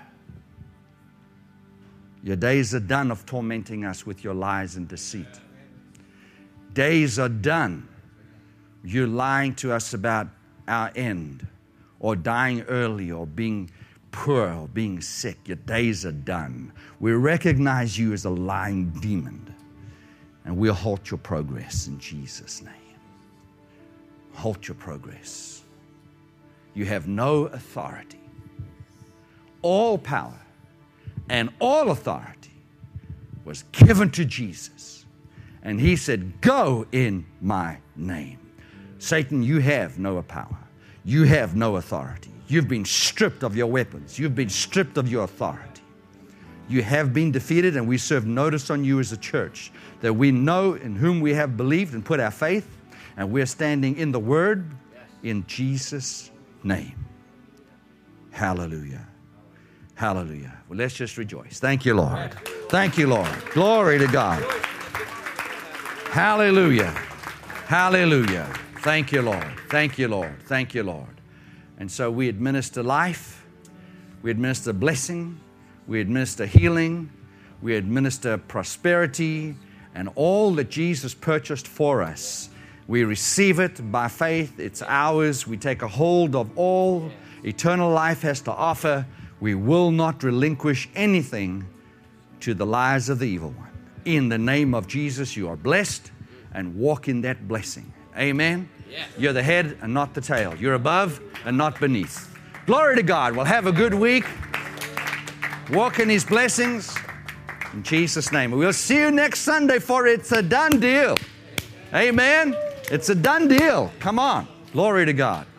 Your days are done of tormenting us with your lies and deceit. Days are done. You're lying to us about our end, or dying early, or being poor, or being sick. Your days are done. We recognize You as a lying demon, and we'll halt Your progress in Jesus' name. Halt Your progress. You have no authority. All power and all authority was given to Jesus. And He said, go in My name. Satan, you have no power. You have no authority. You've been stripped of your weapons. You've been stripped of your authority. You have been defeated, and we serve notice on You as a church that we know in whom we have believed and put our faith, and we're standing in the Word in Jesus' name. Hallelujah. Hallelujah. Well, let's just rejoice. Thank You, Lord. Thank You, Lord. Glory to God. Hallelujah. Hallelujah. Thank You, Lord. Thank You, Lord. Thank You, Lord. And so we administer life. We administer blessing. We administer healing. We administer prosperity and all that Jesus purchased for us. We receive it by faith. It's ours. We take a hold of all eternal life has to offer. We will not relinquish anything to the lies of the evil one. In the name of Jesus, you are blessed, and walk in that blessing. Amen? Yeah. You're the head and not the tail. You're above and not beneath. Glory to God. Well, have a good week. Walk in His blessings. In Jesus' name. We'll see you next Sunday, for it's a done deal. Amen? It's a done deal. Come on. Glory to God.